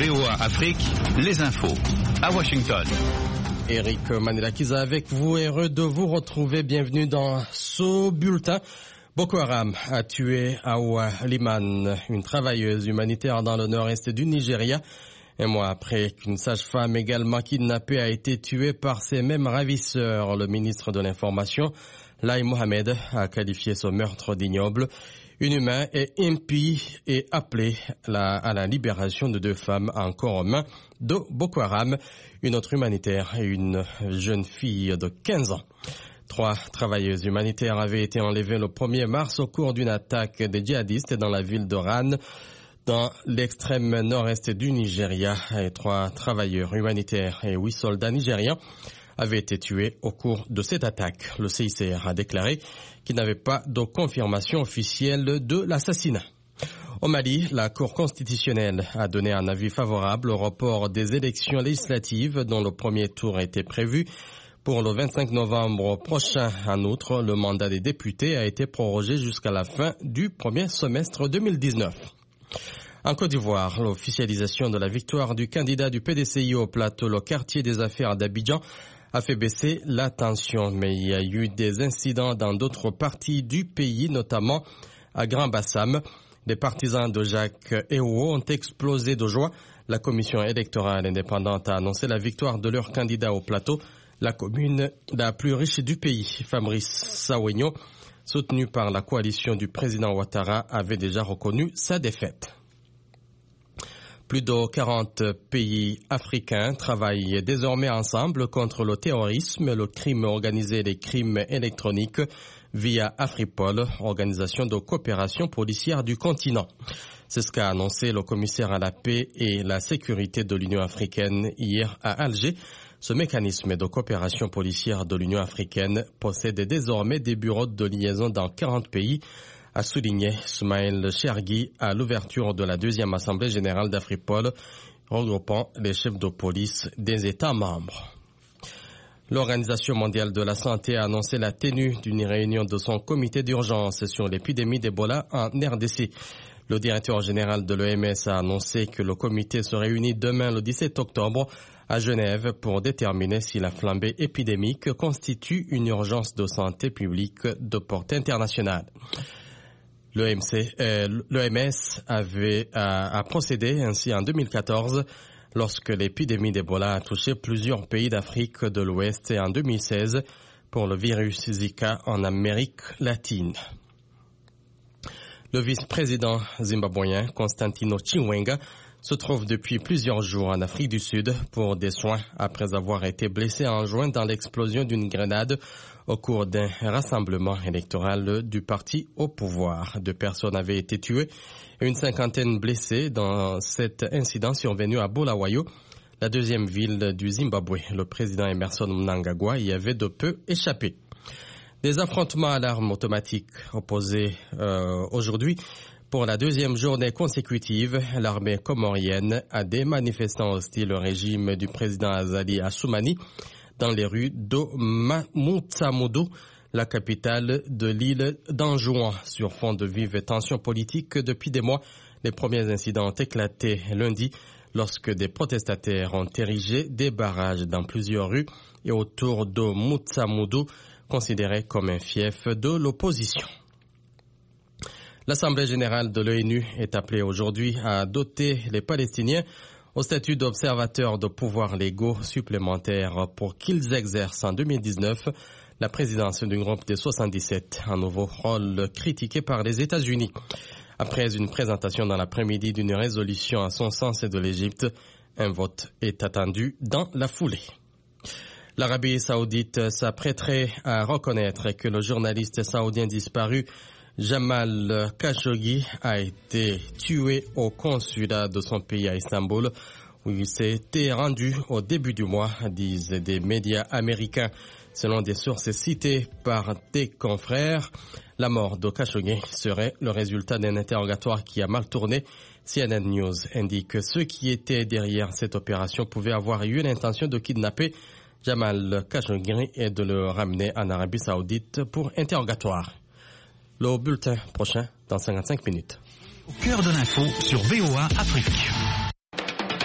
VOA Afrique, les infos. À Washington. Eric Manelakiza avec vous, heureux de vous retrouver. Bienvenue dans ce bulletin. Boko Haram a tué Awa Liman, une travailleuse humanitaire dans le nord-est du Nigeria. Un mois après qu'une sage-femme également kidnappée a été tuée par ces mêmes ravisseurs, le ministre de l'Information, Lai Mohamed, a qualifié ce meurtre d'ignoble, inhumain et impie et appelé à la libération de deux femmes encore aux mains de Boko Haram, une autre humanitaire et une jeune fille de 15 ans. 3 travailleuses humanitaires avaient été enlevées le 1er mars au cours d'une attaque des djihadistes dans la ville d'Oran, dans l'extrême nord-est du Nigeria. Et 3 travailleurs humanitaires et 8 soldats nigérians avaient été tués au cours de cette attaque. Le CICR a déclaré qu'il n'avait pas de confirmation officielle de l'assassinat. Au Mali, la Cour constitutionnelle a donné un avis favorable au report des élections législatives dont le premier tour était prévu pour le 25 novembre prochain. En outre, le mandat des députés a été prorogé jusqu'à la fin du premier semestre 2019. En Côte d'Ivoire, l'officialisation de la victoire du candidat du PDCI au plateau, le quartier des affaires d'Abidjan, a fait baisser la tension. Mais il y a eu des incidents dans d'autres parties du pays, notamment à Grand-Bassam. Les partisans de Jacques Ewo ont explosé de joie. La commission électorale indépendante a annoncé la victoire de leur candidat au plateau, la commune la plus riche du pays. Fabrice Sawegno, soutenu par la coalition du président Ouattara, avait déjà reconnu sa défaite. Plus de 40 pays africains travaillent désormais ensemble contre le terrorisme, le crime organisé et les crimes électroniques via Afripol, organisation de coopération policière du continent. C'est ce qu'a annoncé le commissaire à la paix et la sécurité de l'Union africaine hier à Alger. Ce mécanisme de coopération policière de l'Union africaine possède désormais des bureaux de liaison dans 40 pays, a souligné Soumaïl Chergui à l'ouverture de la 2e Assemblée générale d'Afripol, regroupant les chefs de police des États membres. L'Organisation mondiale de la santé a annoncé la tenue d'une réunion de son comité d'urgence sur l'épidémie d'Ebola en RDC. Le directeur général de l'OMS a annoncé que le comité se réunit demain le 17 octobre à Genève pour déterminer si la flambée épidémique constitue une urgence de santé publique de portée internationale. L'OMS a procédé ainsi en 2014 lorsque l'épidémie d'Ebola a touché plusieurs pays d'Afrique de l'Ouest et en 2016 pour le virus Zika en Amérique latine. Le vice-président zimbabwéen Constantino Chiwenga se trouve depuis plusieurs jours en Afrique du Sud pour des soins après avoir été blessé en juin dans l'explosion d'une grenade au cours d'un rassemblement électoral du parti au pouvoir. 2 personnes avaient été tuées et une 50aine blessées dans cet incident survenu à Bulawayo, la 2e ville du Zimbabwe. Le président Emmerson Mnangagwa y avait de peu échappé. Des affrontements à l'arme automatique opposés aujourd'hui. Pour la 2e journée consécutive, l'armée comorienne a des manifestants hostiles au régime du président Azali Assoumani dans les rues de Mamoudzamoudzou, la capitale de l'île d'Anjouan. Sur fond de vives tensions politiques depuis des mois, les premiers incidents ont éclaté lundi lorsque des protestataires ont érigé des barrages dans plusieurs rues et autour de Mamoudzamoudzou, considéré comme un fief de l'opposition. L'Assemblée générale de l'ONU est appelée aujourd'hui à doter les Palestiniens au statut d'observateurs de pouvoirs légaux supplémentaires pour qu'ils exercent en 2019 la présidence du groupe des 77, un nouveau rôle critiqué par les États-Unis. Après une présentation dans l'après-midi d'une résolution à son sens et de l'Égypte, un vote est attendu dans la foulée. L'Arabie saoudite s'apprêterait à reconnaître que le journaliste saoudien disparu Jamal Khashoggi a été tué au consulat de son pays à Istanbul, où il s'était rendu au début du mois, disent des médias américains. Selon des sources citées par des confrères, la mort de Khashoggi serait le résultat d'un interrogatoire qui a mal tourné. CNN News indique que ceux qui étaient derrière cette opération pouvaient avoir eu l'intention de kidnapper Jamal Khashoggi et de le ramener en Arabie Saoudite pour interrogatoire. Le bulletin prochain dans 55 minutes. Au cœur de l'info sur VOA Afrique.